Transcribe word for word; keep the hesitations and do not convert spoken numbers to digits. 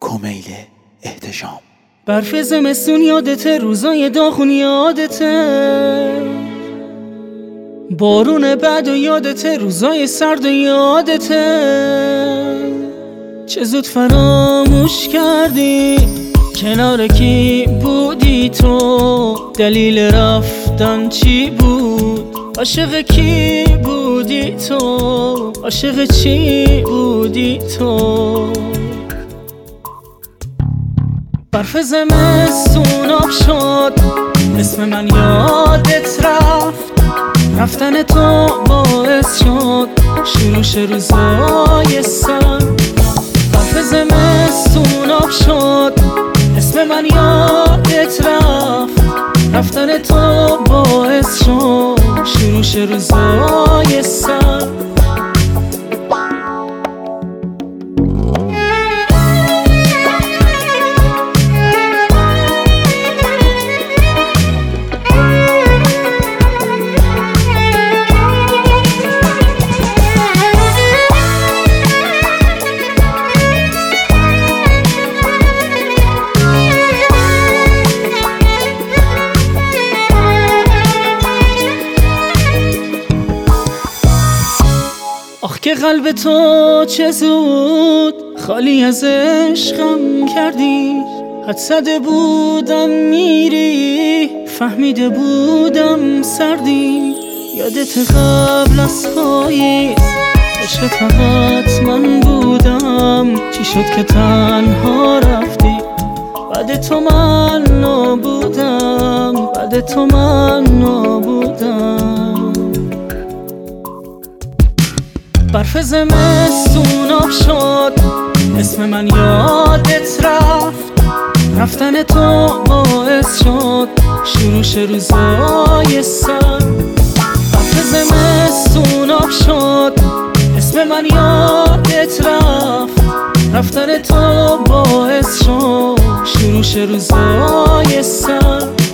کمیل احتشام. برف زمستون یادته، روزای داغون یادته، بارون بعد و یادته، روزای سرد و یادته. چه زود فراموش کردی کنار کی بودی تو، دلیل رفتن چی بود، عاشق کی بودی تو، عاشق چی بودی تو. برف زمستون آب شد، اسم من یادت رفت، رفتن تو باعث شد شروش روزای سرد. برف زمستون آب شد، اسم من یادت رفت، رفتن تو باعث شد شروش روزای سرد. آخ که قلب تو چه زود خالی از عشقم کردی، حد زده بودم میری، فهمیده بودم سردی. یادت قبل از پاییز عشق فقط من بودم، چی شد که تنها رفتی، بعد تو من نبودم، بعد تو من نبودم. برف زمستون آب شد، اسم من یادت رفت، رفتن تو باعث شد شروش روزای سرد. برف زمستون آب شد، اسم من یادت رفت، رفتن تو باعث شد شروش روزای سرد.